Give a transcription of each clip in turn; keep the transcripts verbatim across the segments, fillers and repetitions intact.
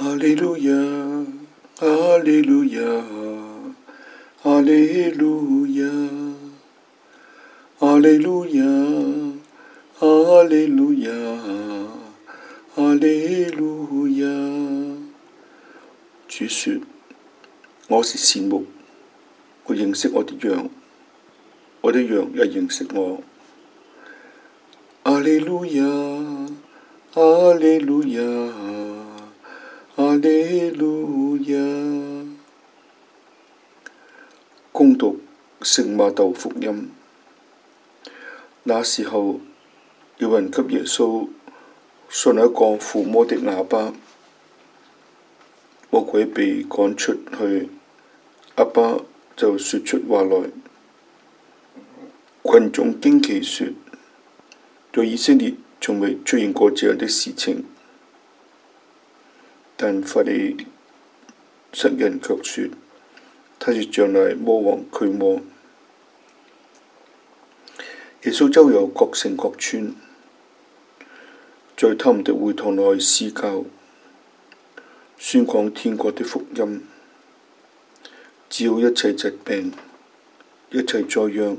哈利路亞，哈利路亞，哈利路亞，哈利路亞，哈利路亞，哈利路亞。主說：我是善牧，我認識我的羊，我的羊也認識我。哈利路亞，哈利路亞，哈利路亞。恭讀聖瑪竇福音。那時候，有人給耶穌信了一個附魔的啞巴，魔鬼被趕出去，啞巴就說出話來。群眾驚奇說：在以色列從未出現過這樣的事情。但法利塞人卻說，他是仗賴魔王驅魔。耶穌周遊各城各村，在他們的會堂內施教，宣講天國的福音，治好一切疾病、一切災殃。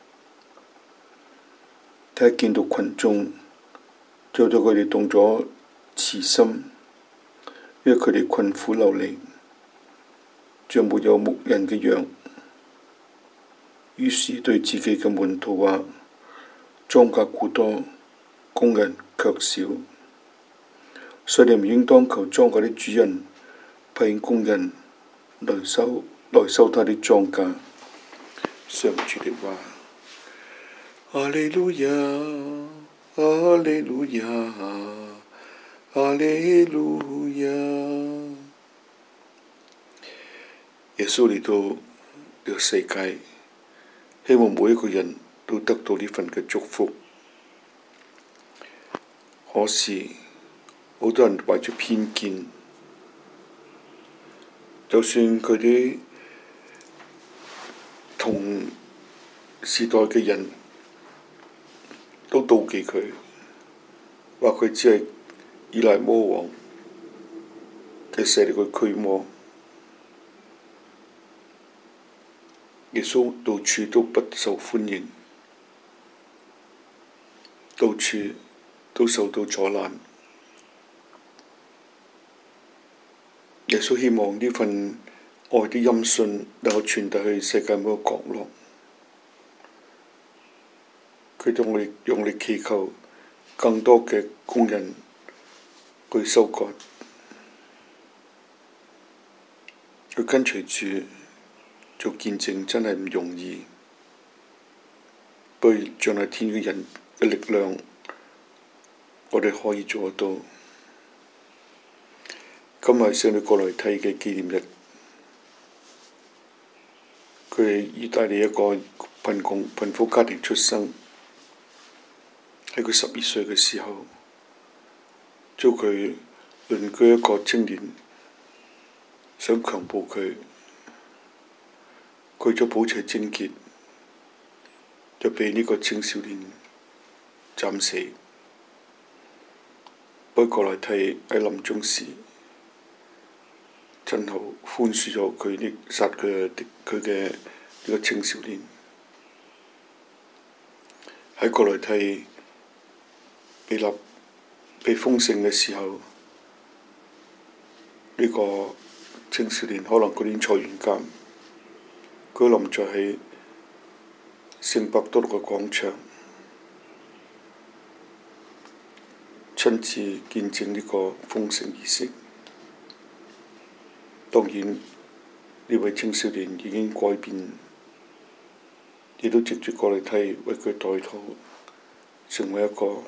他一見到群眾，就對佢哋動咗慈心，因為佢哋困苦流離，像沒有牧人嘅羊。於是對自己嘅門徒話：莊稼固多，工人卻少，所以你們應當求莊稼的主人派遣工人來收來收他的莊稼。上主的話。哈利路亞，哈利路亞，哈利路亞。耶穌嚟到呢個世界，希望每一個人都得到呢份嘅祝福。可是好多人懷着偏見，就算佢哋同時代嘅人都妒忌佢，話佢只係依賴魔王嘅勢力去驅魔。耶穌到處都不受歡迎，到處都受到阻攔。耶穌希望呢份愛的音訊能夠傳遞去世界每個角落。佢用力用力祈求更多嘅工人去收割。佢跟隨住做見證真係唔容易，不過仗賴天嘅人嘅力量，我哋可以做得到。今日係聖女各來蒂嘅紀念日，佢係意大利一個貧窮貧苦家庭出生。喺佢十二歲嘅時候，遭佢鄰居一個青年想強暴佢，佢咗保持貞潔，就被呢個青少年斬死。不過各來蒂喺臨終時，親口寬恕咗佢呢殺佢嘅佢嘅呢個青少年。喺各來蒂被立被封聖嘅時候，呢個青少年可能嗰年坐完監，佢臨在喺聖伯多祿嘅廣場，親自見證呢個封聖儀式。當然，呢位青少年已經改變，亦都藉住各來蒂為佢代禱，成為一個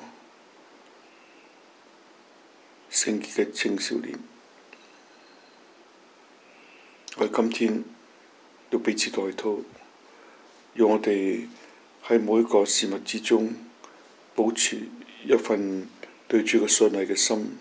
聖潔嘅青少年。我哋今天要彼此代禱，讓我哋喺每一個事物之中保持一份對主嘅信賴嘅心。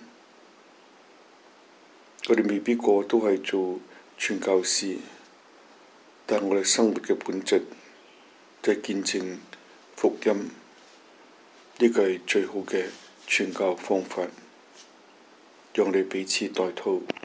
我哋未必個個都係做傳教士，但我哋生活嘅本質就係見證福音，呢個係最好嘅傳教方法。讓我哋彼此代禱。